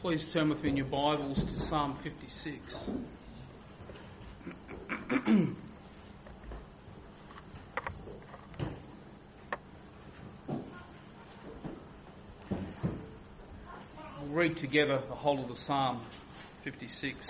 Please turn with me in your Bibles to Psalm 56. We'll read together the whole of the Psalm 56.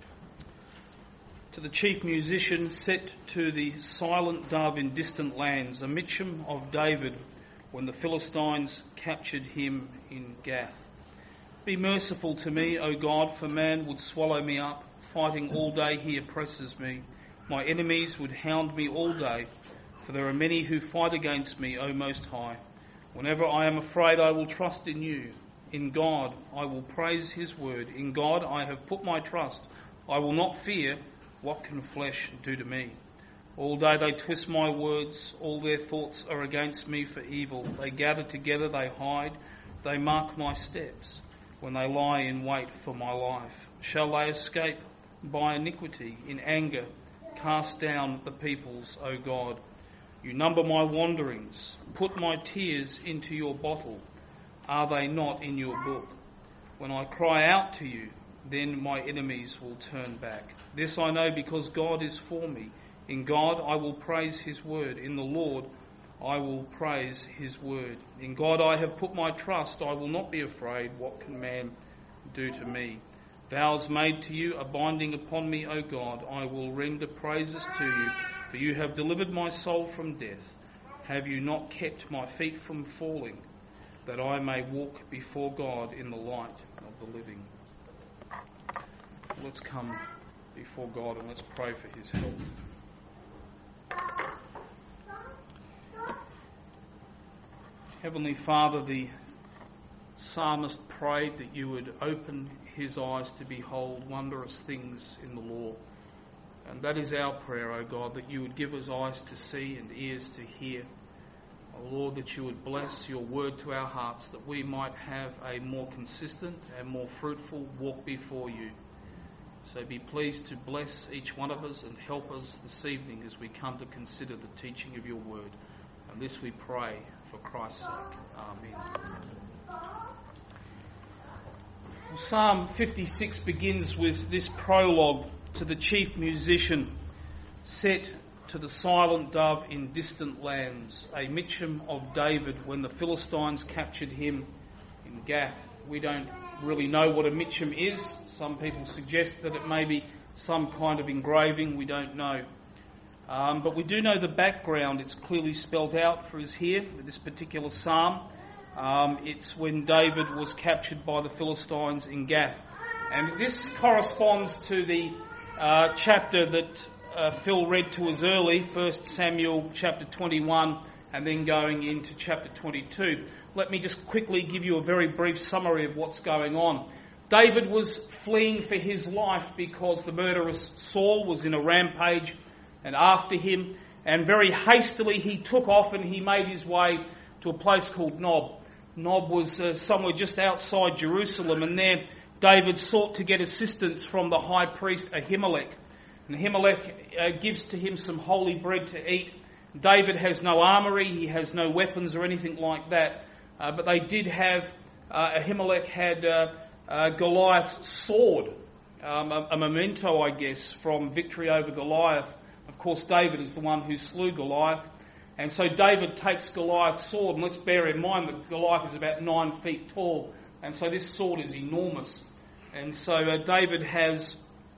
To the chief musician set to the silent dove in distant lands, a Mitcham of David when the Philistines captured him in Gath. Be merciful to me, O God, for man would swallow me up. Fighting all day he oppresses me. My enemies would hound me all day, for there are many who fight against me, O Most High. Whenever I am afraid, I will trust in you. In God I will praise his word. In God I have put my trust. I will not fear. What can flesh do to me? All day they twist my words. All their thoughts are against me for evil. They gather together, they hide. They mark my steps when they lie in wait for my life. Shall they escape by iniquity? In anger cast down the peoples, O God. You number my wanderings. Put my tears into your bottle. Are they not in your book? When I cry out to you, then my enemies will turn back. This I know because God is for me. In God I will praise his word. In the Lord I will praise his word. In God I have put my trust. I will not be afraid. What can man do to me? Vows made to you are binding upon me, O God. I will render praises to you, for you have delivered my soul from death. Have you not kept my feet from falling, that I may walk before God in the light of the living? Let's come before God and let's pray for his help. Heavenly Father, the psalmist prayed that you would open his eyes to behold wondrous things in the law. And that is our prayer, O God, that you would give us eyes to see and ears to hear. O Lord, that you would bless your word to our hearts, that we might have a more consistent and more fruitful walk before you. So be pleased to bless each one of us and help us this evening as we come to consider the teaching of your word. And this we pray for Christ's sake. Amen. Psalm 56 begins with this prologue to the chief musician set to the silent dove in distant lands, a Mitcham of David when the Philistines captured him in Gath. We don't really know what a Mitcham is. Some people suggest that it may be some kind of engraving. We don't know. But we do know the background. It's clearly spelled out for us here with this particular psalm. It's when David was captured by the Philistines in Gath. And this corresponds to the chapter that Phil read to us early, 1 Samuel chapter 21, and then going into chapter 22. Let me just quickly give you a very brief summary of what's going on. David was fleeing for his life because the murderous Saul was in a rampage and after him, and very hastily he took off and he made his way to a place called Nob. Nob was somewhere just outside Jerusalem, and there David sought to get assistance from the high priest Ahimelech. And Ahimelech gives to him some holy bread to eat. David has no armoury, he has no weapons or anything like that, but they did have, Ahimelech had Goliath's sword, a memento, I guess, from victory over Goliath. Of course, David is the one who slew Goliath. And so David takes Goliath's sword, and let's bear in mind that Goliath is about 9 feet tall. And so this sword is enormous. And so David has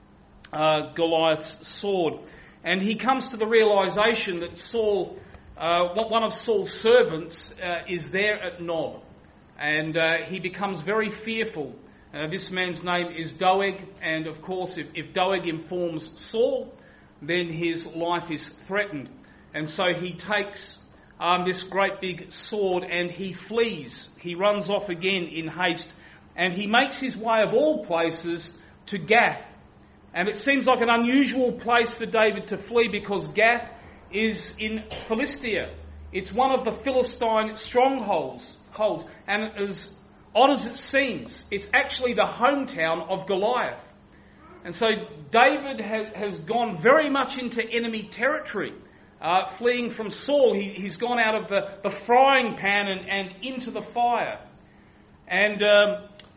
Goliath's sword. And he comes to the realisation that Saul, one of Saul's servants, is there at Nob. And he becomes very fearful. This man's name is Doeg. And of course, if Doeg informs Saul, then his life is threatened. And so he takes this great big sword and he flees. He runs off again in haste. And he makes his way of all places to Gath. And it seems like an unusual place for David to flee because Gath is in Philistia. It's one of the Philistine strongholds. And as odd as it seems, it's actually the hometown of Goliath. And so David has gone very much into enemy territory, fleeing from Saul. He's gone out of the frying pan and into the fire. And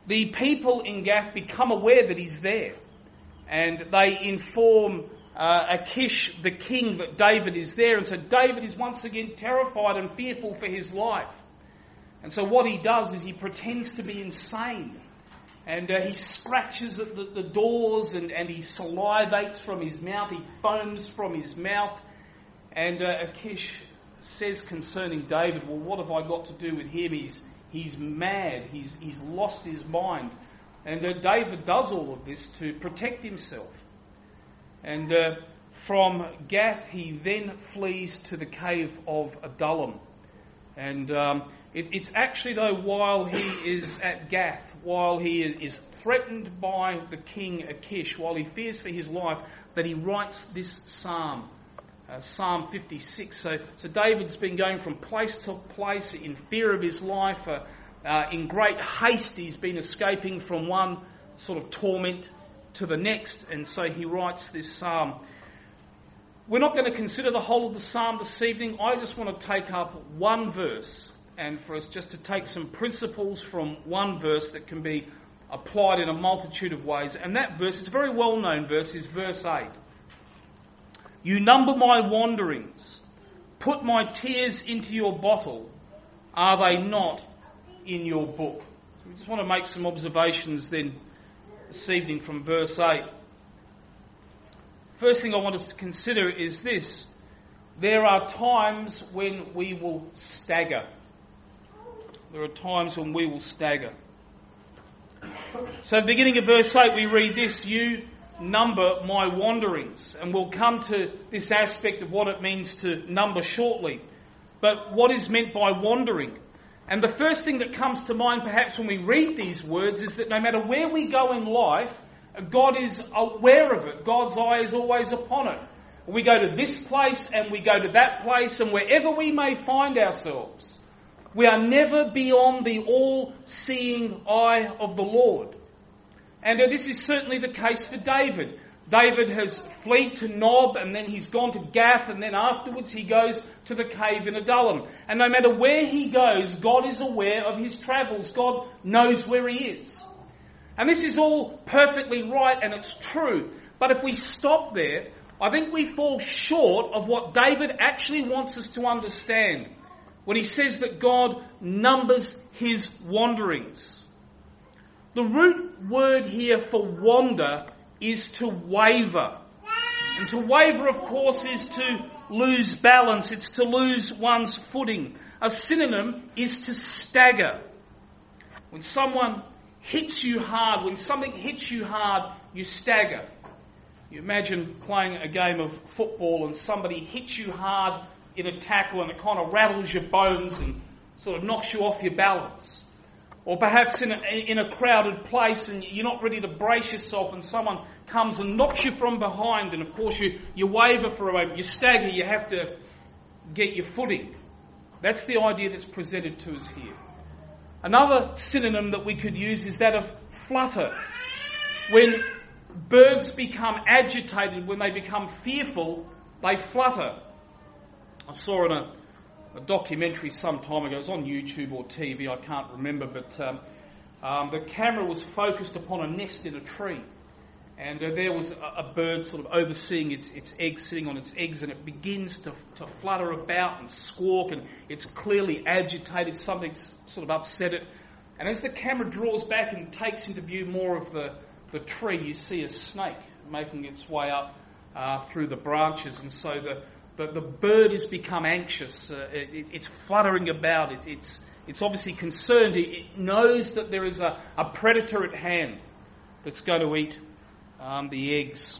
the people in Gath become aware that he's there. And they inform Achish, the king, that David is there. And so David is once again terrified and fearful for his life. And so what he does is he pretends to be insane. And he scratches at the doors and he salivates from his mouth. He foams from his mouth. And Achish says concerning David, well, what have I got to do with him? He's mad. He's lost his mind. And David does all of this to protect himself. And from Gath, he then flees to the cave of Adullam. And it's actually, though, while he is at Gath, while he is threatened by the king Achish, while he fears for his life, that he writes this psalm, Psalm 56. So David's been going from place to place in fear of his life. In great haste, he's been escaping from one sort of torment to the next, and so he writes this psalm. We're not going to consider the whole of the psalm this evening. I just want to take up one verse, and for us just to take some principles from one verse that can be applied in a multitude of ways. And that verse, it's a very well-known verse, is verse 8. You number my wanderings, put my tears into your bottle, are they not in your book? So we just want to make some observations then this evening from verse 8. First thing I want us to consider is this. There are times when we will stagger. There are times when we will stagger. So at the beginning of verse 8 we read this, you number my wanderings. And we'll come to this aspect of what it means to number shortly. But what is meant by wandering? And the first thing that comes to mind perhaps when we read these words is that no matter where we go in life, God is aware of it. God's eye is always upon it. We go to this place and we go to that place, and wherever we may find ourselves, we are never beyond the all-seeing eye of the Lord. And this is certainly the case for David. David has fled to Nob, and then he's gone to Gath, and then afterwards he goes to the cave in Adullam. And no matter where he goes, God is aware of his travels. God knows where he is. And this is all perfectly right, and it's true. But if we stop there, I think we fall short of what David actually wants us to understand when he says that God numbers his wanderings. The root word here for wander is to waver. And to waver, of course, is to lose balance. It's to lose one's footing. A synonym is to stagger. When someone hits you hard, when something hits you hard, you stagger. You imagine playing a game of football and somebody hits you hard in a tackle and it kind of rattles your bones and sort of knocks you off your balance. Or perhaps in a crowded place and you're not ready to brace yourself and someone comes and knocks you from behind, and of course you waver for a moment, you stagger, you have to get your footing. That's the idea that's presented to us here. Another synonym that we could use is that of flutter. When birds become agitated, when they become fearful, they flutter. I saw in a documentary some time ago, it was on YouTube or TV, I can't remember, but the camera was focused upon a nest in a tree. And there was a bird sort of overseeing its eggs, sitting on its eggs, and it begins to flutter about and squawk, and it's clearly agitated, something's sort of upset it. And as the camera draws back and takes into view more of the tree, you see a snake making its way up through the branches, and so the bird has become anxious. It's fluttering about. It's obviously concerned. It knows that there is a predator at hand that's going to eat the eggs.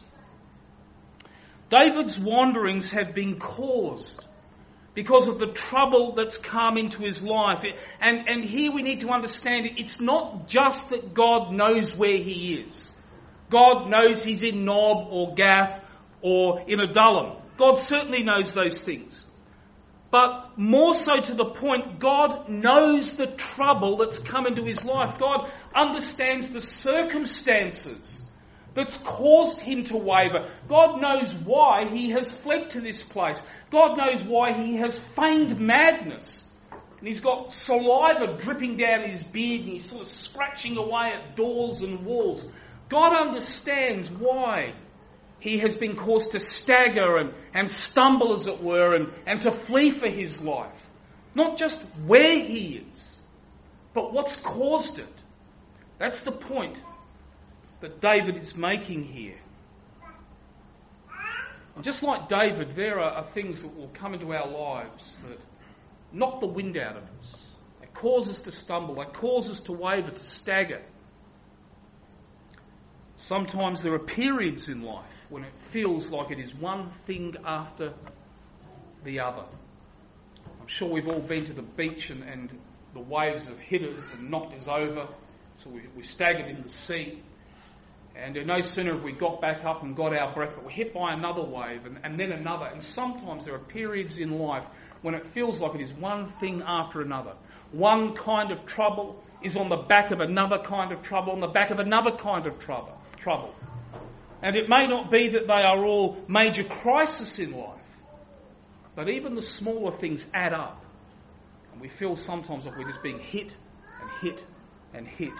David's wanderings have been caused because of the trouble that's come into his life. And here we need to understand it's not just that God knows where he is. God knows he's in Nob or Gath or in Adullam. God certainly knows those things. But more so to the point, God knows the trouble that's come into his life. God understands the circumstances that's caused him to waver. God knows why he has fled to this place. God knows why he has feigned madness and he's got saliva dripping down his beard, and he's sort of scratching away at doors and walls. God understands why he has been caused to stagger and stumble, as it were, and to flee for his life. Not just where he is, but what's caused it. That's the point that David is making here. And just like David, there are things that will come into our lives that knock the wind out of us. They cause us to stumble. They cause us to waver, to stagger. Sometimes there are periods in life when it feels like it is one thing after the other. I'm sure we've all been to the beach and the waves have hit us and knocked us over. So we staggered in the sea. And no sooner have we got back up and got our breath, but we're hit by another wave and then another. And sometimes there are periods in life when it feels like it is one thing after another. One kind of trouble is on the back of another kind of trouble, on the back of another kind of trouble. And it may not be that they are all major crises in life, but even the smaller things add up. And we feel sometimes like we're just being hit and hit and hit.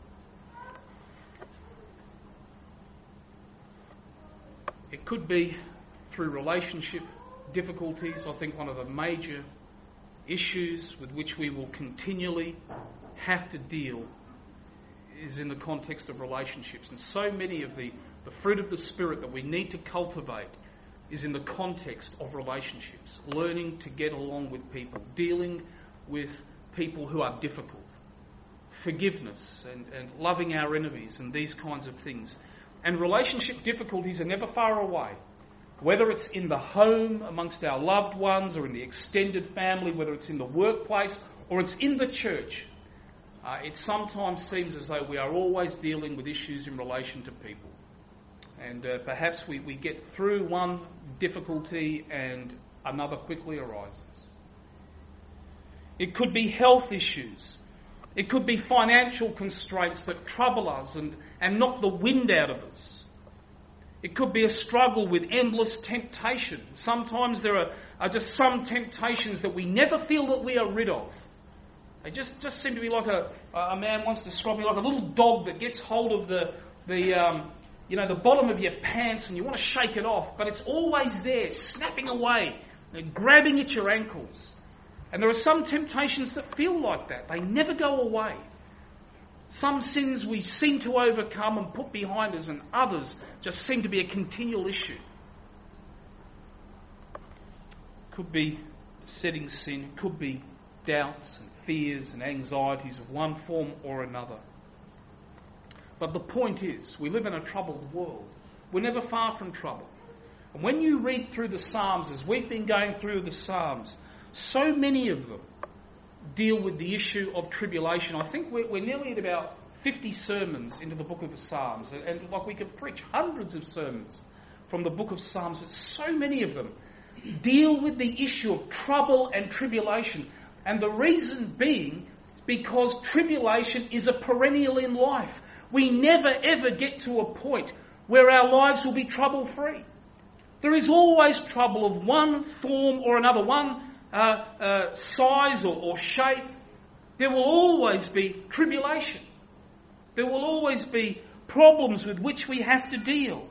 It could be through relationship difficulties. I think one of the major issues with which we will continually have to deal is in the context of relationships. And so many of the fruit of the Spirit that we need to cultivate is in the context of relationships. Learning to get along with people, dealing with people who are difficult, forgiveness and loving our enemies and these kinds of things. And relationship difficulties are never far away. Whether it's in the home amongst our loved ones or in the extended family, whether it's in the workplace or it's in the church, it sometimes seems as though we are always dealing with issues in relation to people. And perhaps we get through one difficulty and another quickly arises. It could be health issues. It could be financial constraints that trouble us and knock the wind out of us. It could be a struggle with endless temptation. Sometimes there are just some temptations that we never feel that we are rid of. They just seem to be like a man once described me like a little dog that gets hold of the bottom of your pants and you want to shake it off, but it's always there, snapping away, grabbing at your ankles. And there are some temptations that feel like that. They never go away. Some sins we seem to overcome and put behind us, and others just seem to be a continual issue. Could be besetting sin, could be doubts and fears and anxieties of one form or another. But the point is, we live in a troubled world. We're never far from trouble. And when you read through the Psalms, as we've been going through the Psalms, so many of them deal with the issue of tribulation. I think we're nearly at about 50 sermons into the book of the Psalms. And like we could preach hundreds of sermons from the book of Psalms, but so many of them deal with the issue of trouble and tribulation. And the reason being because tribulation is a perennial in life. We never ever get to a point where our lives will be trouble-free. There is always trouble of one form or another, one size or shape. There will always be tribulation. There will always be problems with which we have to deal.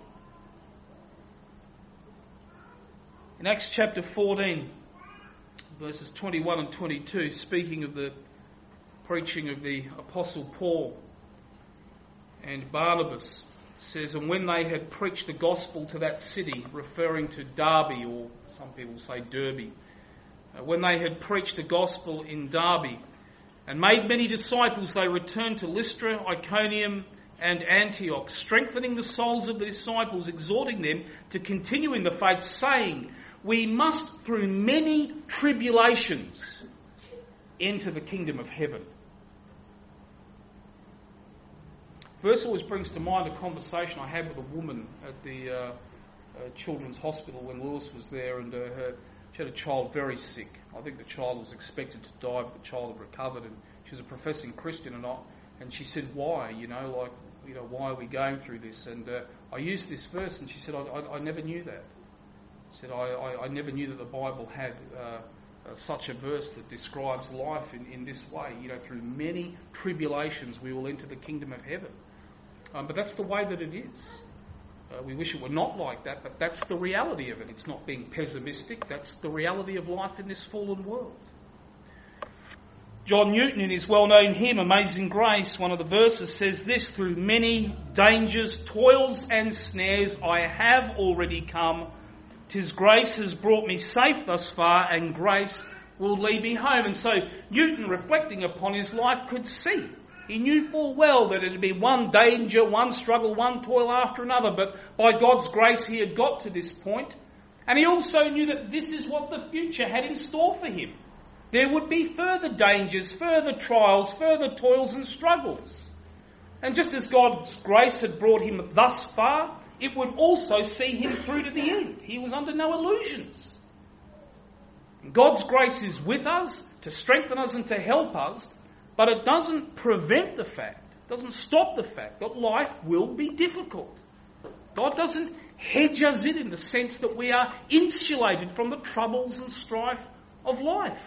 In Acts chapter 14, verses 21 and 22, speaking of the preaching of the Apostle Paul and Barnabas, says, and when they had preached the gospel to that city, referring to Derbe, or some people say Derby, when they had preached the gospel in Derbe and made many disciples, they returned to Lystra, Iconium and Antioch, strengthening the souls of the disciples, exhorting them to continue in the faith, saying, we must through many tribulations enter the kingdom of heaven. Verse always brings to mind a conversation I had with a woman at the children's hospital when Lewis was there, and she had a child very sick. I think the child was expected to die, but the child had recovered, and she was a professing Christian, and she said, why? Why are we going through this? And I used this verse, and she said, I never knew that. She said, I never knew that the Bible had such a verse that describes life in this way. Through many tribulations we will enter the kingdom of heaven. But that's the way that it is. We wish it were not like that, but that's the reality of it. It's not being pessimistic. That's the reality of life in this fallen world. John Newton, in his well-known hymn, Amazing Grace, one of the verses says this: "Through many dangers, toils and snares I have already come. 'Tis grace has brought me safe thus far, and grace will lead me home." And so Newton, reflecting upon his life, could see. He knew full well that it would be one danger, one struggle, one toil after another, but by God's grace he had got to this point. And he also knew that this is what the future had in store for him. There would be further dangers, further trials, further toils and struggles. And just as God's grace had brought him thus far, it would also see him through to the end. He was under no illusions. God's grace is with us to strengthen us and to help us, but it doesn't prevent the fact, doesn't stop the fact that life will be difficult. God doesn't hedge us in the sense that we are insulated from the troubles and strife of life.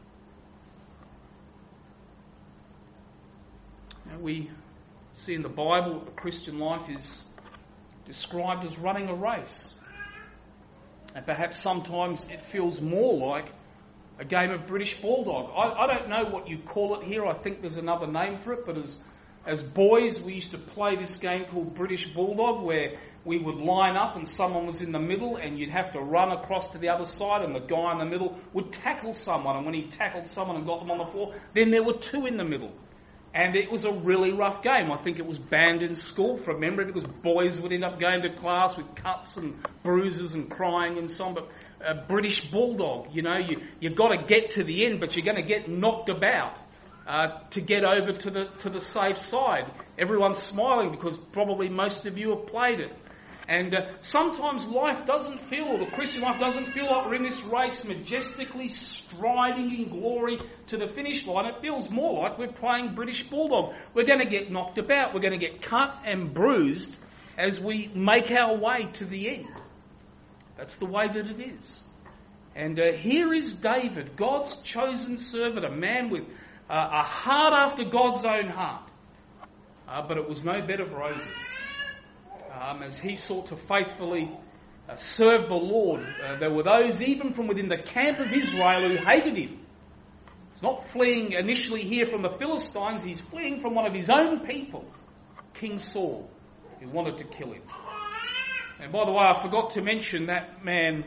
Now, we see in the Bible that the Christian life is described as running a race. And perhaps sometimes it feels more like a game of British Bulldog. I don't know what you call it here. I think there's another name for it. But as boys, we used to play this game called British Bulldog, where we would line up and someone was in the middle and you'd have to run across to the other side, and the guy in the middle would tackle someone. And when he tackled someone and got them on the floor, then there were two in the middle. And it was a really rough game. I think it was banned in school from memory because boys would end up going to class with cuts and bruises and crying and so on. But British Bulldog, you've got to get to the end, but you're going to get knocked about to get over to the safe side. Everyone's smiling because probably most of you have played it. And sometimes life doesn't feel, or the Christian life doesn't feel like we're in this race majestically striding in glory to the finish line. It feels more like we're playing British Bulldog. We're going to get knocked about. We're going to get cut and bruised as we make our way to the end. That's the way that it is. And here is David, God's chosen servant, a man with a heart after God's own heart. But it was no bed of roses. As he sought to faithfully serve the Lord, there were those even from within the camp of Israel who hated him. He's not fleeing initially here from the Philistines, he's fleeing from one of his own people, King Saul, who wanted to kill him. And by the way, I forgot to mention that man,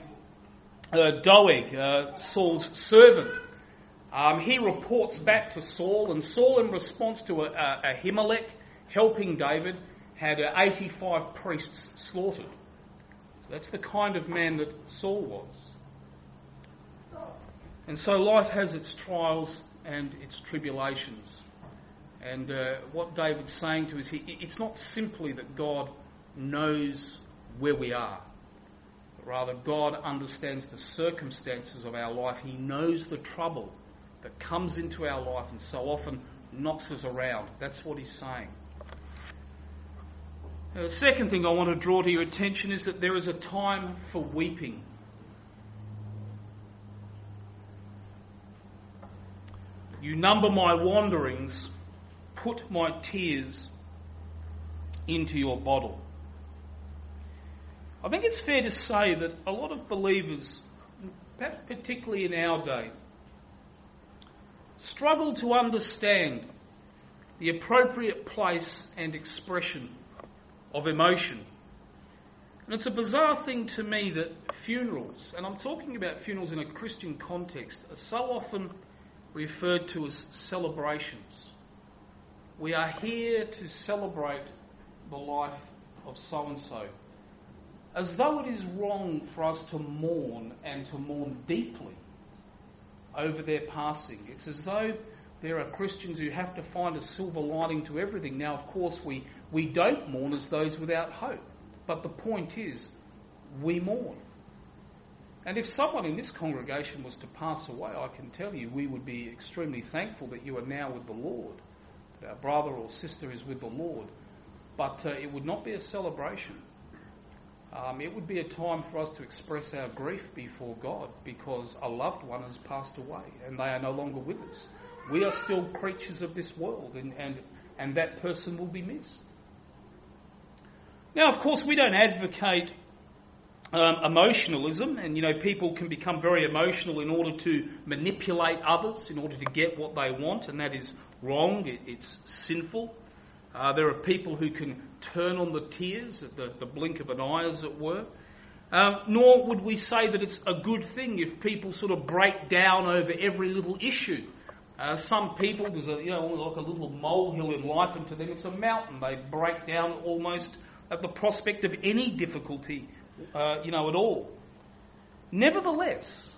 Doeg, Saul's servant. He reports back to Saul, and Saul, in response to Ahimelech helping David, had 85 priests slaughtered. So that's the kind of man that Saul was. And so life has its trials and its tribulations. And what David's saying to us, it's not simply that God knows where we are, but rather God understands the circumstances of our life. He knows the trouble that comes into our life and so often knocks us around. That's what he's saying. Now, the second thing I want to draw to your attention is that there is a time for weeping. You number my wanderings, put my tears into your bottle. I think it's fair to say that a lot of believers, perhaps particularly in our day, struggle to understand the appropriate place and expression of emotion. And it's a bizarre thing to me that funerals, and I'm talking about funerals in a Christian context, are so often referred to as celebrations. We are here to celebrate the life of so-and-so, as though it is wrong for us to mourn and to mourn deeply over their passing. It's as though there are Christians who have to find a silver lining to everything. Now, of course, we don't mourn as those without hope. But the point is, we mourn. And if someone in this congregation was to pass away, I can tell you we would be extremely thankful that you are now with the Lord, that our brother or sister is with the Lord. But it would not be a celebration. It would be a time for us to express our grief before God because a loved one has passed away and they are no longer with us. We are still creatures of this world, and that person will be missed. Now, of course, we don't advocate emotionalism, and people can become very emotional in order to manipulate others, in order to get what they want, and that is wrong. It's sinful. There are people who can turn on the tears at the blink of an eye, as it were. Nor would we say that it's a good thing if people sort of break down over every little issue. Some people, there's like a little molehill in life, and to them it's a mountain. They break down almost at the prospect of any difficulty, at all. Nevertheless,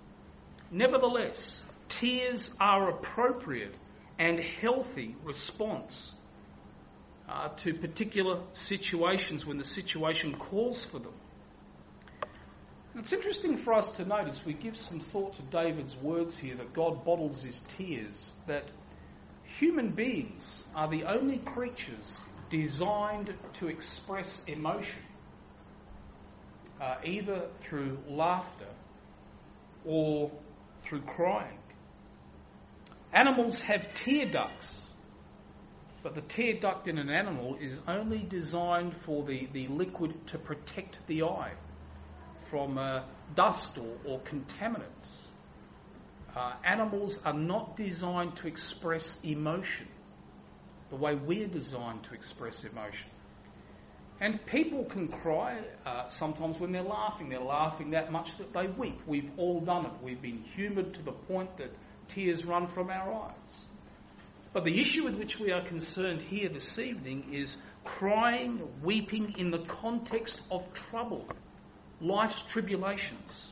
tears are appropriate and healthy response to particular situations when the situation calls for them. And it's interesting for us to notice, we give some thought to David's words here, that God bottles his tears, that human beings are the only creatures designed to express emotion, either through laughter or through crying. Animals have tear ducts, but the tear duct in an animal is only designed for the liquid to protect the eye from dust or contaminants. Animals are not designed to express emotion the way we're designed to express emotion. And people can cry sometimes when they're laughing. They're laughing that much that they weep. We've all done it. We've been humoured to the point that tears run from our eyes. But the issue with which we are concerned here this evening is crying, weeping in the context of trouble, life's tribulations.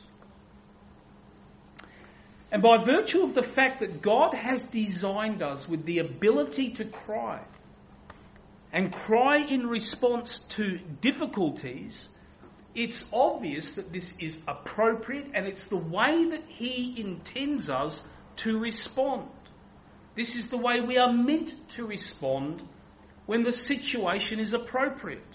And by virtue of the fact that God has designed us with the ability to cry, and cry in response to difficulties, it's obvious that this is appropriate and it's the way that He intends us to respond. This is the way we are meant to respond when the situation is appropriate.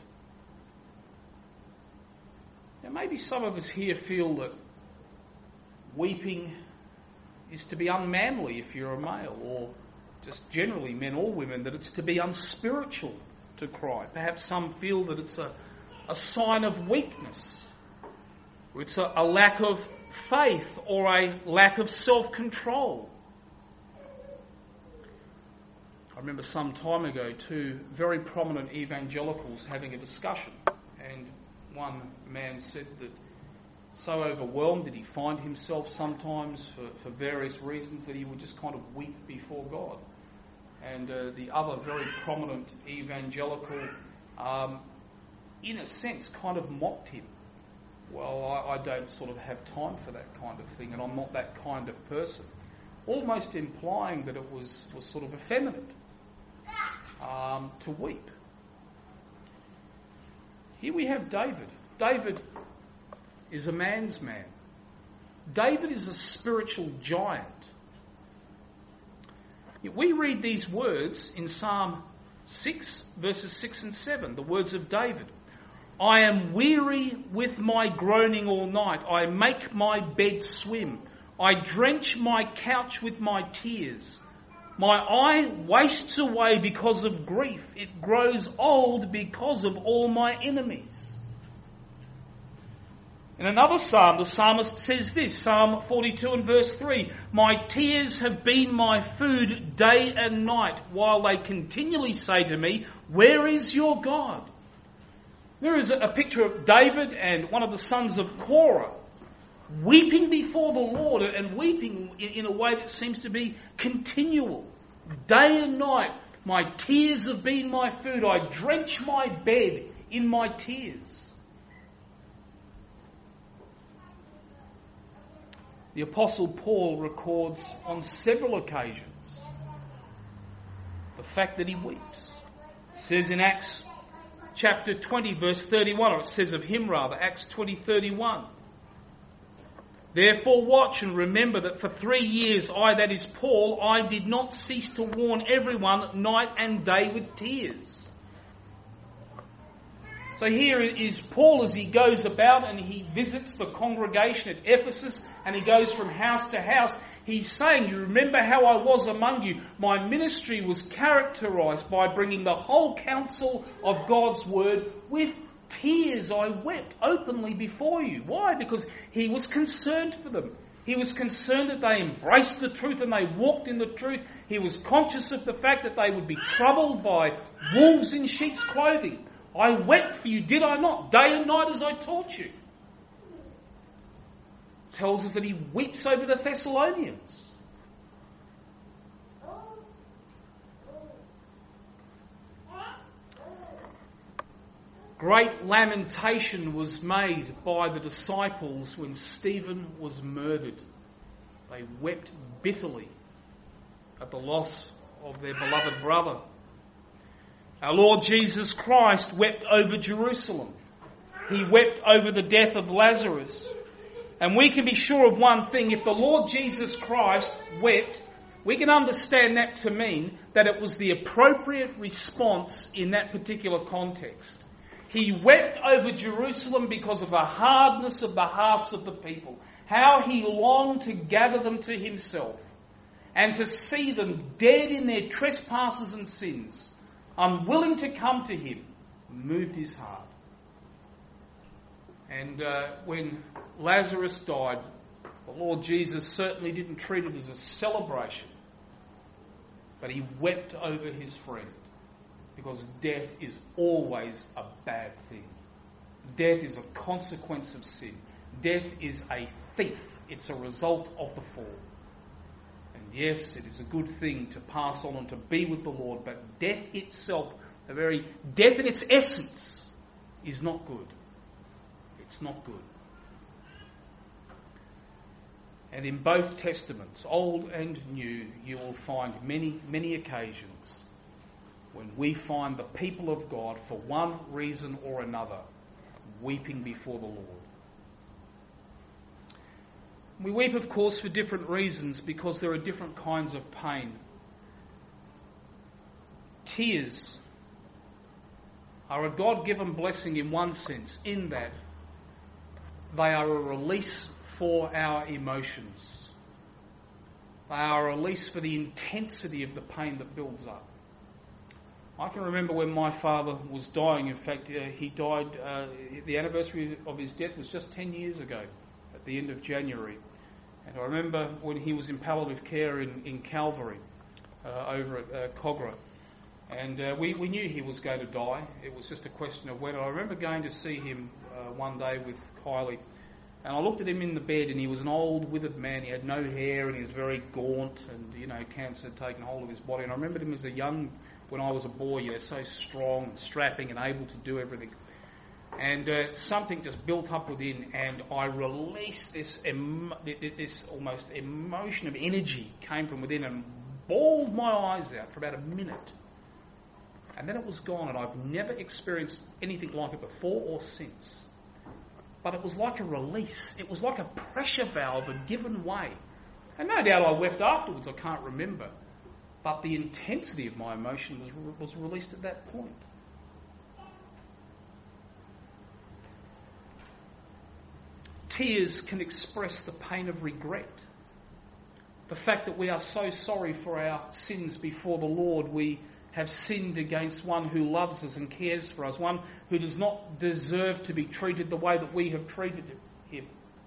Now, maybe some of us here feel that weeping is to be unmanly if you're a male, or just generally men or women, that it's to be unspiritual to cry. Perhaps some feel that it's a sign of weakness, or it's a lack of faith or a lack of self-control. I remember some time ago two very prominent evangelicals having a discussion, and one man said that so overwhelmed did he find himself sometimes for various reasons that he would just kind of weep before God. And the other very prominent evangelical, in a sense, kind of mocked him. Well, I don't sort of have time for that kind of thing, and I'm not that kind of person. Almost implying that it was sort of effeminate to weep. Here we have David. David is a man's man. David is a spiritual giant. We read these words in Psalm 6, verses 6 and 7, the words of David. I am weary with my groaning all night. I make my bed swim. I drench my couch with my tears. My eye wastes away because of grief. It grows old because of all my enemies. In another psalm, the psalmist says this, Psalm 42 and verse 3, my tears have been my food day and night, while they continually say to me, where is your God? There is a picture of David and one of the sons of Korah weeping before the Lord, and weeping in a way that seems to be continual. Day and night, my tears have been my food. I drench my bed in my tears. The Apostle Paul records on several occasions the fact that he weeps. It says in Acts chapter 20 verse 31, or it says of him rather, Acts 20:31. Therefore watch and remember that for 3 years I, that is Paul, I did not cease to warn everyone night and day with tears. So here is Paul as he goes about and he visits the congregation at Ephesus and he goes from house to house. He's saying, you remember how I was among you. My ministry was characterised by bringing the whole counsel of God's word with tears. I wept openly before you. Why? Because he was concerned for them. He was concerned that they embraced the truth and they walked in the truth. He was conscious of the fact that they would be troubled by wolves in sheep's clothing. I wept for you, did I not? Day and night as I taught you. It tells us that he weeps over the Thessalonians. Great lamentation was made by the disciples when Stephen was murdered. They wept bitterly at the loss of their beloved brother. Our Lord Jesus Christ wept over Jerusalem. He wept over the death of Lazarus. And we can be sure of one thing, if the Lord Jesus Christ wept, we can understand that to mean that it was the appropriate response in that particular context. He wept over Jerusalem because of the hardness of the hearts of the people, how he longed to gather them to himself and to see them dead in their trespasses and sins, unwilling to come to him, moved his heart. And when Lazarus died, the Lord Jesus certainly didn't treat it as a celebration, but he wept over his friend, because death is always a bad thing. Death is a consequence of sin. Death is a thief. It's a result of the fall. And yes, it is a good thing to pass on and to be with the Lord, but death itself, the very death in its essence, is not good. It's not good. And in both Testaments, Old and New, you will find many, many occasions when we find the people of God, for one reason or another, weeping before the Lord. We weep, of course, for different reasons because there are different kinds of pain. Tears are a God-given blessing in one sense, in that they are a release for our emotions. They are a release for the intensity of the pain that builds up. I can remember when my father was dying. In fact, he died, the anniversary of his death was just 10 years ago, at the end of January. And I remember when he was in palliative care in Calvary, over at Cogra. And we knew he was going to die. It was just a question of when. I remember going to see him one day with Kylie. And I looked at him in the bed, and he was an old, withered man. He had no hair, and he was very gaunt, and, cancer had taken hold of his body. And I remembered him as when I was a boy, so strong and strapping and able to do everything. And something just built up within, and I released this almost emotion of energy came from within and bawled my eyes out for about a minute. And then it was gone, and I've never experienced anything like it before or since. But it was like a release. It was like a pressure valve had given way. And no doubt I wept afterwards, I can't remember. But the intensity of my emotion was released at that point. Tears can express the pain of regret. The fact that we are so sorry for our sins before the Lord. We have sinned against one who loves us and cares for us, one who does not deserve to be treated the way that we have treated him.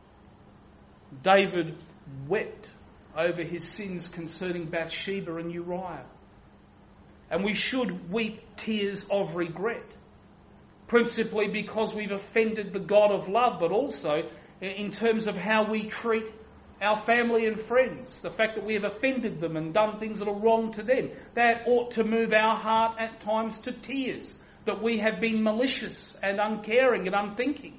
David wept over his sins concerning Bathsheba and Uriah. And we should weep tears of regret, principally because we've offended the God of love, but also in terms of how we treat our family and friends, the fact that we have offended them and done things that are wrong to them. That ought to move our heart at times to tears, that we have been malicious and uncaring and unthinking.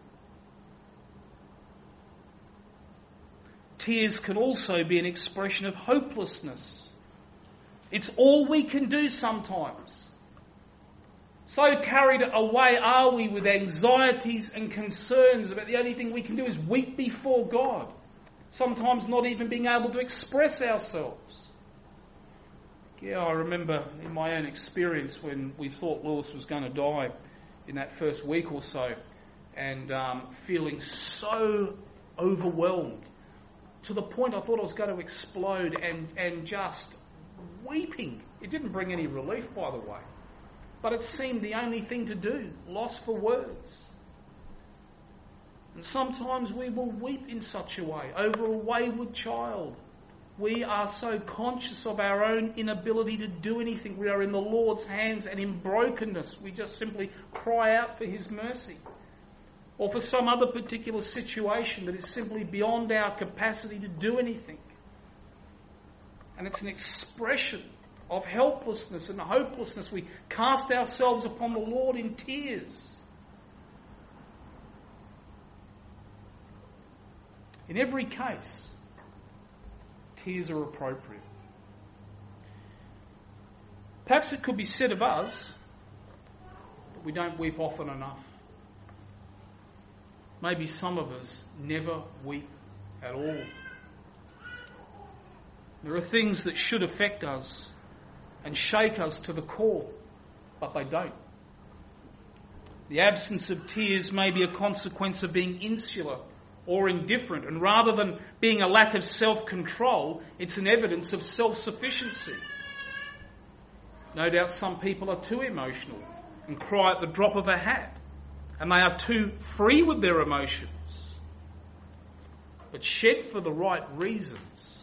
Tears can also be an expression of hopelessness. It's all we can do sometimes. So carried away are we with anxieties and concerns about the only thing we can do is weep before God. Sometimes not even being able to express ourselves. Yeah, I remember in my own experience when we thought Lewis was going to die, in that first week or so, and feeling so overwhelmed to the point I thought I was going to explode, and just weeping. It didn't bring any relief, by the way, but it seemed the only thing to do, lost for words. And sometimes we will weep in such a way over a wayward child. We are so conscious of our own inability to do anything. We are in the Lord's hands, and in brokenness we just simply cry out for His mercy. Or for some other particular situation that is simply beyond our capacity to do anything. And it's an expression of helplessness and hopelessness. We cast ourselves upon the Lord in tears. In every case, tears are appropriate. Perhaps it could be said of us that we don't weep often enough. Maybe some of us never weep at all. There are things that should affect us and shake us to the core, but they don't. The absence of tears may be a consequence of being insular or indifferent, and rather than being a lack of self-control, it's an evidence of self-sufficiency. No doubt some people are too emotional and cry at the drop of a hat, and they are too free with their emotions. But shed for the right reasons,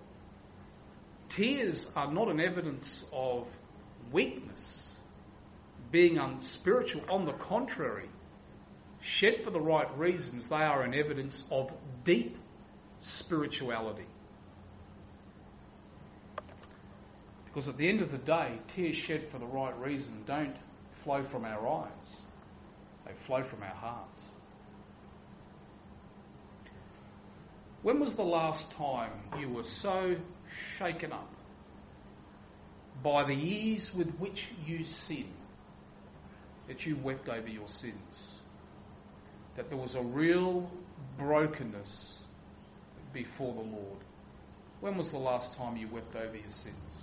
tears are not an evidence of weakness, being unspiritual. On the contrary, shed for the right reasons, they are an evidence of deep spirituality. Because at the end of the day, tears shed for the right reason don't flow from our eyes. They flow from our hearts. When was the last time you were so shaken up by the ease with which you sin that you wept over your sins? That there was a real brokenness before the Lord? When was the last time you wept over your sins?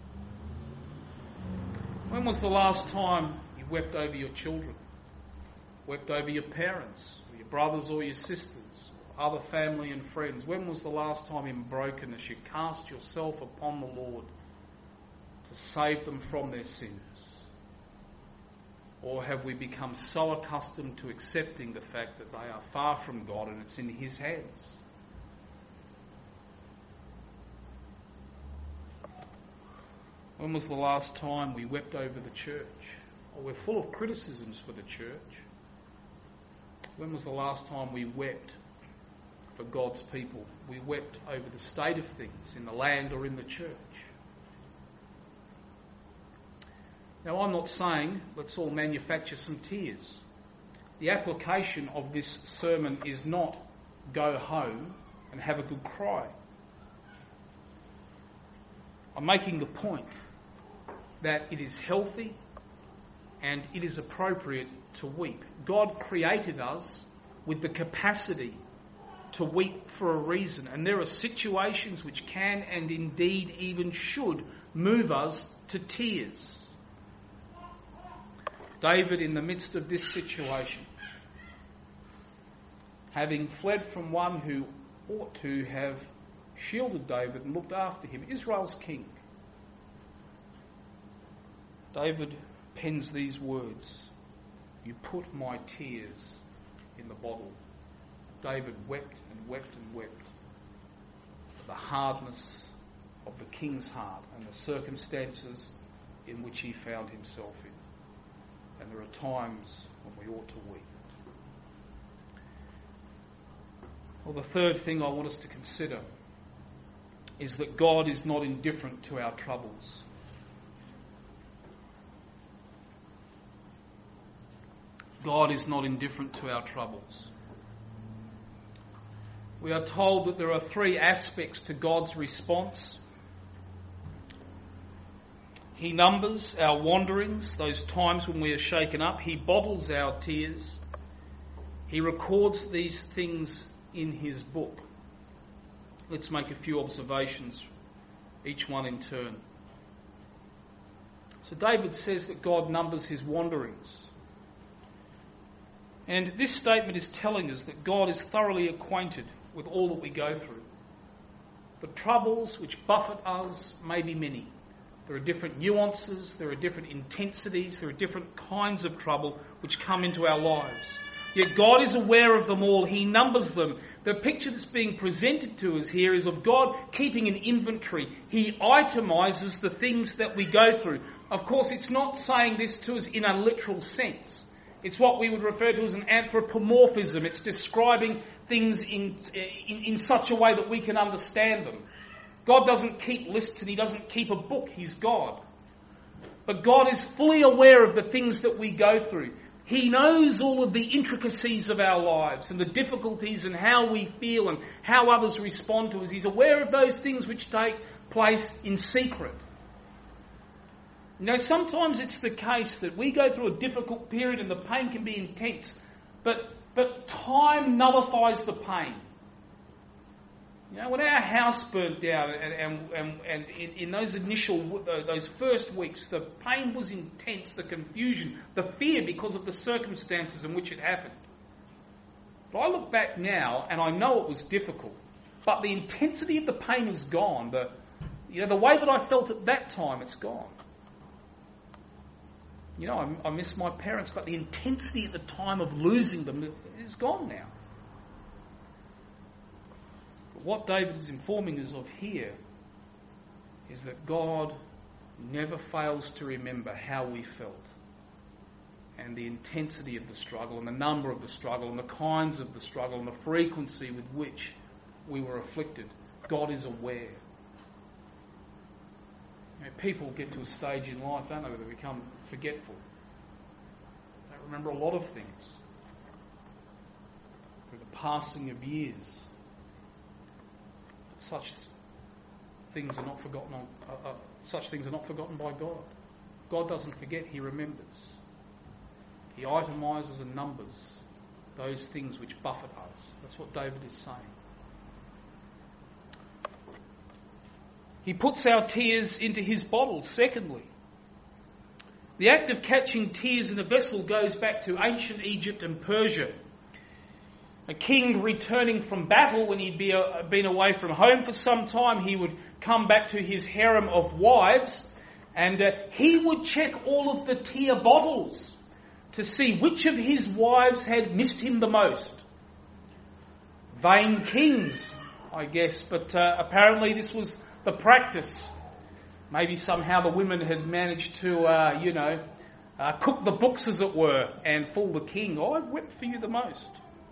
When was the last time you wept over your children? Wept over your parents, or your brothers or your sisters, or other family and friends? When was the last time in brokenness you cast yourself upon the Lord to save them from their sins? Or have we become so accustomed to accepting the fact that they are far from God and it's in His hands? When was the last time we wept over the church? Well, we're full of criticisms for the church. When was the last time we wept for God's people? We wept over the state of things in the land or in the church. Now, I'm not saying let's all manufacture some tears. The application of this sermon is not go home and have a good cry. I'm making the point that it is healthy and it is appropriate to weep. God created us with the capacity to weep for a reason, and there are situations which can and indeed even should move us to tears. David, in the midst of this situation, having fled from one who ought to have shielded David and looked after him, Israel's king, David pens these words, "You put my tears in the bottle." David wept and wept and wept for the hardness of the king's heart and the circumstances in which he found himself in. And there are times when we ought to weep. Well, the third thing I want us to consider is that God is not indifferent to our troubles. God is not indifferent to our troubles. We are told that there are three aspects to God's response. He numbers our wanderings, those times when we are shaken up. He bottles our tears. He records these things in His book. Let's make a few observations, each one in turn. So David says that God numbers his wanderings. And this statement is telling us that God is thoroughly acquainted with all that we go through. The troubles which buffet us may be many. There are different nuances, there are different intensities, there are different kinds of trouble which come into our lives. Yet God is aware of them all. He numbers them. The picture that's being presented to us here is of God keeping an inventory. He itemises the things that we go through. Of course, it's not saying this to us in a literal sense. It's what we would refer to as an anthropomorphism. It's describing things in such a way that we can understand them. God doesn't keep lists and he doesn't keep a book. He's God. But God is fully aware of the things that we go through. He knows all of the intricacies of our lives and the difficulties and how we feel and how others respond to us. He's aware of those things which take place in secret. You know, sometimes it's the case that we go through a difficult period and the pain can be intense, but time nullifies the pain. You know, when our house burnt down and in those first weeks, the pain was intense, the confusion, the fear because of the circumstances in which it happened. But I look back now and I know it was difficult, but the intensity of the pain is gone. The way that I felt at that time, it's gone. You know, I miss my parents, but the intensity at the time of losing them is gone now. But what David is informing us of here is that God never fails to remember how we felt and the intensity of the struggle and the number of the struggle and the kinds of the struggle and the frequency with which we were afflicted. God is aware. You know, people get to a stage in life, don't they, where they become forgetful. They remember a lot of things. Through the passing of years, such things are not forgotten. Such things are not forgotten by God. God doesn't forget; He remembers. He itemises and numbers those things which buffet us. That's what David is saying. He puts our tears into his bottle. Secondly, the act of catching tears in a vessel goes back to ancient Egypt and Persia. A king returning from battle, when he'd been away from home for some time, he would come back to his harem of wives and he would check all of the tear bottles to see which of his wives had missed him the most. Vain kings, I guess, but apparently this was the practice. Maybe somehow the women had managed to, cook the books, as it were, and fool the king. Oh, I've wept for you the most.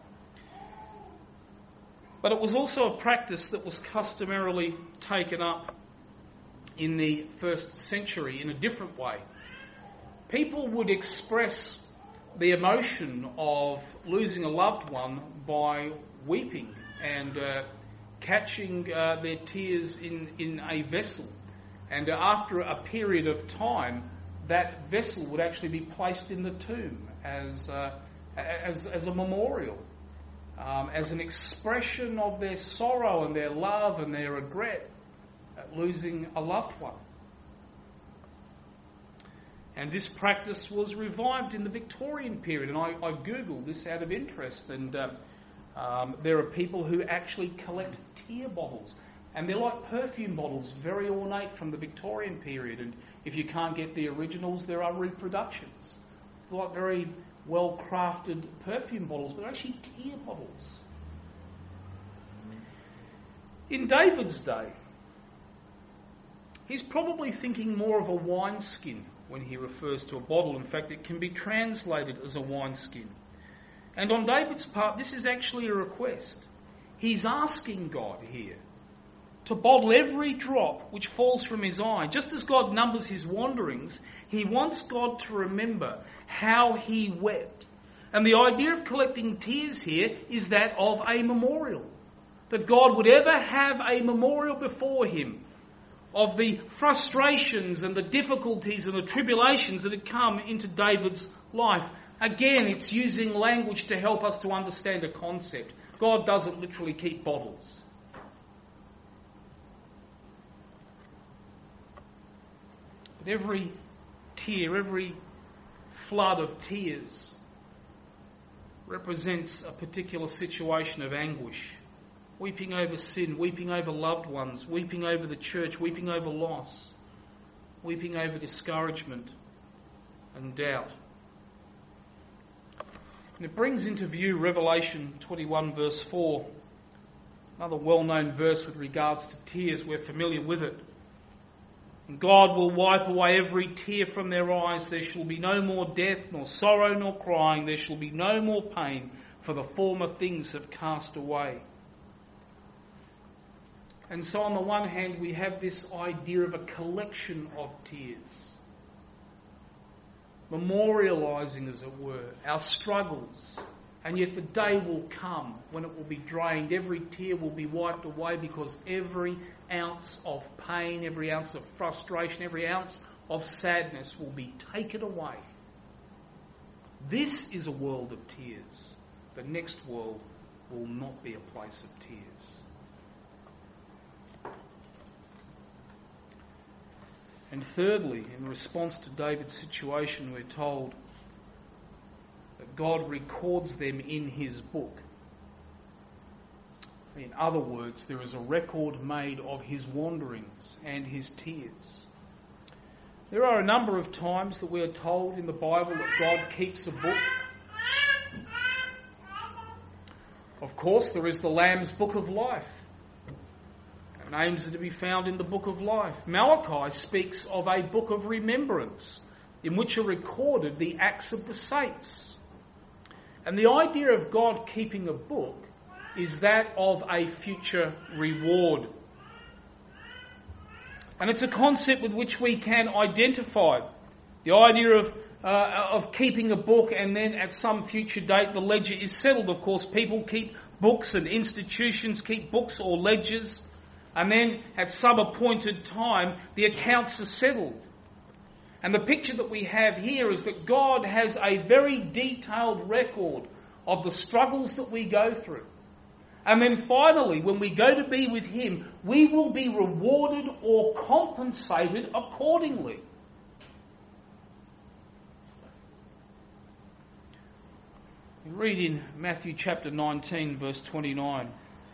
But it was also a practice that was customarily taken up in the first century in a different way. People would express the emotion of losing a loved one by weeping and catching their tears in a vessel. And after a period of time, that vessel would actually be placed in the tomb as a memorial, as an expression of their sorrow and their love and their regret at losing a loved one. And this practice was revived in the Victorian period. And I googled this out of interest, and there are people who actually collect tear bottles. And they're like perfume bottles, very ornate, from the Victorian period. And if you can't get the originals, there are reproductions. They're like very well-crafted perfume bottles, but they're actually tear bottles. In David's day, he's probably thinking more of a wineskin when he refers to a bottle. In fact, it can be translated as a wineskin. And on David's part, this is actually a request. He's asking God here to bottle every drop which falls from his eye. Just as God numbers his wanderings, he wants God to remember how he wept. And the idea of collecting tears here is that of a memorial. That God would ever have a memorial before him of the frustrations and the difficulties and the tribulations that had come into David's life. Again, it's using language to help us to understand a concept. God doesn't literally keep bottles. But every tear, every flood of tears represents a particular situation of anguish. Weeping over sin, weeping over loved ones, weeping over the church, weeping over loss, weeping over discouragement and doubt. And it brings into view Revelation 21 verse 4, another well-known verse with regards to tears. We're familiar with it. And God will wipe away every tear from their eyes. There shall be no more death, nor sorrow, nor crying. There shall be no more pain, for the former things have passed away. And so on the one hand, we have this idea of a collection of tears, memorialising, as it were, our struggles. And yet the day will come when it will be drained. Every tear will be wiped away, because every ounce of pain, every ounce of frustration, every ounce of sadness will be taken away. This is a world of tears. The next world will not be a place of tears. And thirdly, in response to David's situation, we're told that God records them in his book. In other words, there is a record made of his wanderings and his tears. There are a number of times that we are told in the Bible that God keeps a book. Of course, there is the Lamb's Book of Life. Names are to be found in the Book of Life. Malachi speaks of a book of remembrance in which are recorded the acts of the saints. And the idea of God keeping a book is that of a future reward. And it's a concept with which we can identify the idea of keeping a book, and then at some future date the ledger is settled. Of course, people keep books and institutions keep books or ledgers. And then at some appointed time, the accounts are settled. And the picture that we have here is that God has a very detailed record of the struggles that we go through. And then finally, when we go to be with him, we will be rewarded or compensated accordingly. We read in Matthew chapter 19, verse 29.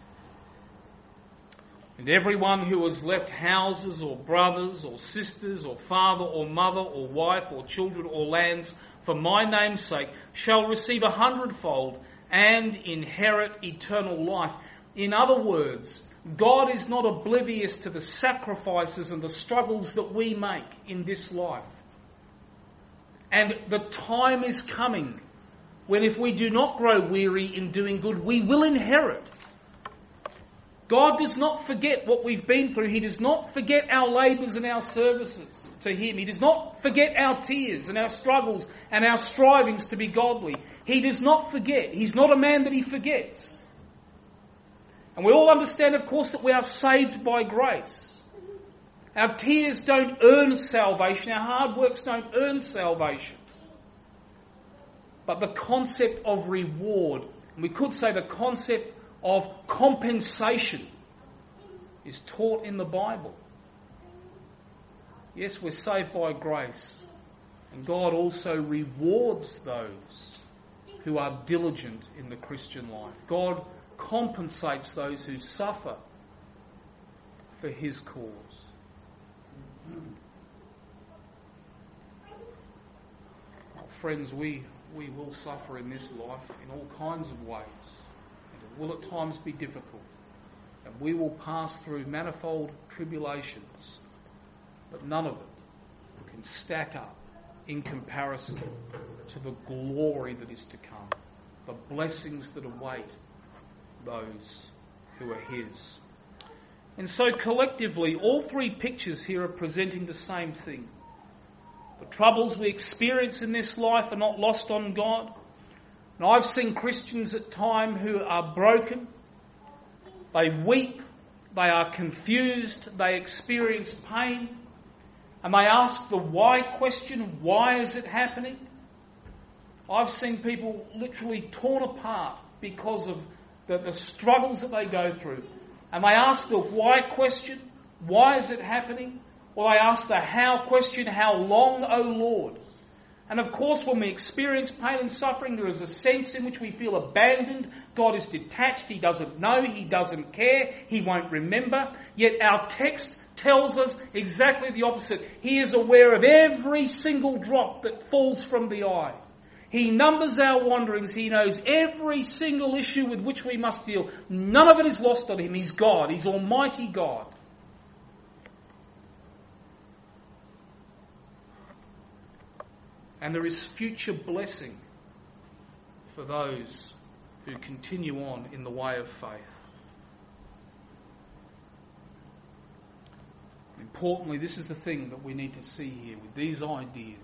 And everyone who has left houses or brothers or sisters or father or mother or wife or children or lands for my name's sake shall receive 100-fold and inherit eternal life. In other words, God is not oblivious to the sacrifices and the struggles that we make in this life. And the time is coming when, if we do not grow weary in doing good, we will inherit. God does not forget what we've been through. He does not forget our labours and our services to him. He does not forget our tears and our struggles and our strivings to be godly. He does not forget. He's not a man that he forgets. And we all understand, of course, that we are saved by grace. Our tears don't earn salvation. Our hard works don't earn salvation. But the concept of reward, and we could say the concept of compensation, is taught in the Bible. Yes, we're saved by grace, and God also rewards those who are diligent in the Christian life. God compensates those who suffer for his cause. Friends, we will suffer in this life in all kinds of ways. It will at times be difficult, and we will pass through manifold tribulations, but none of it can stack up in comparison to the glory that is to come, the blessings that await those who are his. And so collectively, all three pictures here are presenting the same thing. The troubles we experience in this life are not lost on God. And I've seen Christians at times who are broken. They weep. They are confused. They experience pain. And they ask the why question, why is it happening? I've seen people literally torn apart because of the struggles that they go through. And they ask the why question, why is it happening? Or they ask the how question, how long, O Lord? And of course, when we experience pain and suffering, there is a sense in which we feel abandoned. God is detached. He doesn't know. He doesn't care. He won't remember. Yet our text tells us exactly the opposite. He is aware of every single drop that falls from the eye. He numbers our wanderings. He knows every single issue with which we must deal. None of it is lost on him. He's God. He's Almighty God. And there is future blessing for those who continue on in the way of faith. Importantly, this is the thing that we need to see here with these ideas.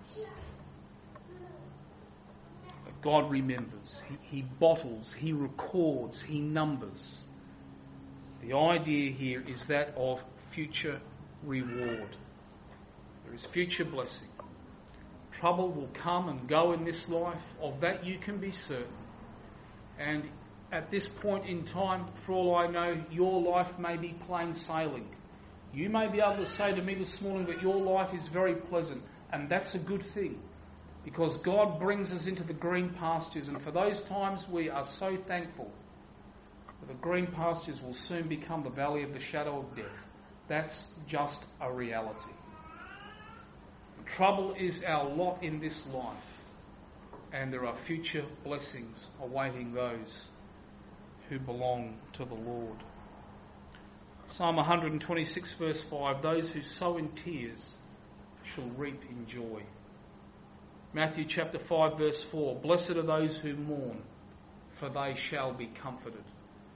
That God remembers, He bottles, He records, He numbers. The idea here is that of future reward. There is future blessing. Trouble will come and go in this life, of that you can be certain. And at this point in time, for all I know, your life may be plain sailing. You may be able to say to me this morning that your life is very pleasant, and that's a good thing, because God brings us into the green pastures, and for those times we are so thankful that the green pastures will soon become the valley of the shadow of death. That's just a reality. Trouble is our lot in this life, and there are future blessings awaiting those who belong to the Lord. Psalm 126 verse 5, those who sow in tears shall reap in joy. Matthew chapter 5 verse 4, blessed are those who mourn, for they shall be comforted.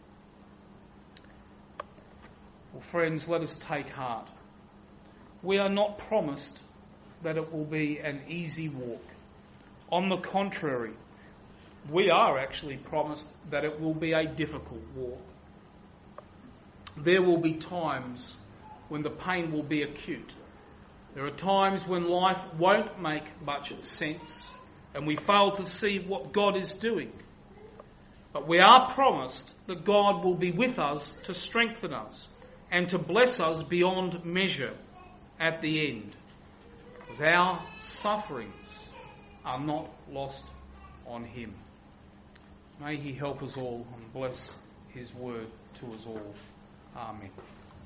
Well, friends, let us take heart. We are not promised that it will be an easy walk. On the contrary, we are actually promised that it will be a difficult walk. There will be times when the pain will be acute. There are times when life won't make much sense and we fail to see what God is doing. But we are promised that God will be with us to strengthen us and to bless us beyond measure at the end. Because our sufferings are not lost on him. May he help us all and bless his word to us all. Amen.